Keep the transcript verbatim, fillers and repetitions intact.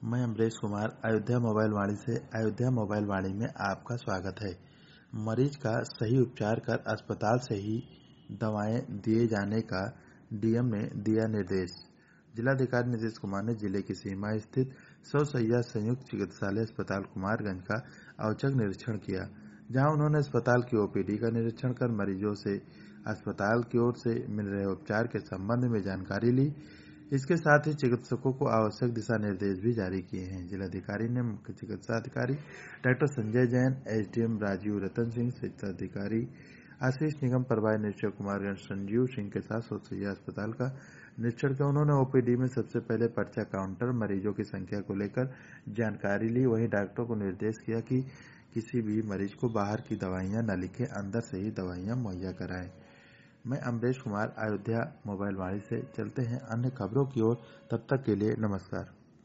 मैं अमरेश कुमार अयोध्या मोबाइल वाणी से अयोध्या मोबाइल वाणी में आपका स्वागत है। मरीज का सही उपचार कर अस्पताल से ही दवाएं दिए जाने का डीएम ने दिया निर्देश। जिलाधिकारी नीतीश कुमार ने जिले की सीमा स्थित सौ सैया संयुक्त चिकित्सालय अस्पताल कुमारगंज का औचक निरीक्षण किया, जहां उन्होंने अस्पताल की ओपीडी का निरीक्षण कर मरीजों से अस्पताल की ओर से मिल रहे उपचार के संबंध में जानकारी ली। इसके साथ ही चिकित्सकों को आवश्यक दिशा निर्देश भी जारी किए हैं। जिलाधिकारी ने मुख्य चिकित्सा अधिकारी डॉक्टर संजय जैन, एसडीएम राजीव रतन सिंह, चिकित्सा अधिकारी आशीष निगम, प्रभारी निरीक्षक कुमारगंज संजीव सिंह के साथ सोसैया अस्पताल का निरीक्षण किया। उन्होंने ओपीडी में सबसे पहले पर्चा काउंटर, मरीजों की संख्या को लेकर जानकारी ली। वहीं डॉक्टरों को निर्देश किया कि किसी भी मरीज को बाहर की दवाइयां न लिखे, अंदर से ही दवाइयां मुहैया कराएं। मैं अमरेश कुमार अयोध्या मोबाइल वाणी से। चलते हैं अन्य खबरों की ओर, तब तक के लिए नमस्कार।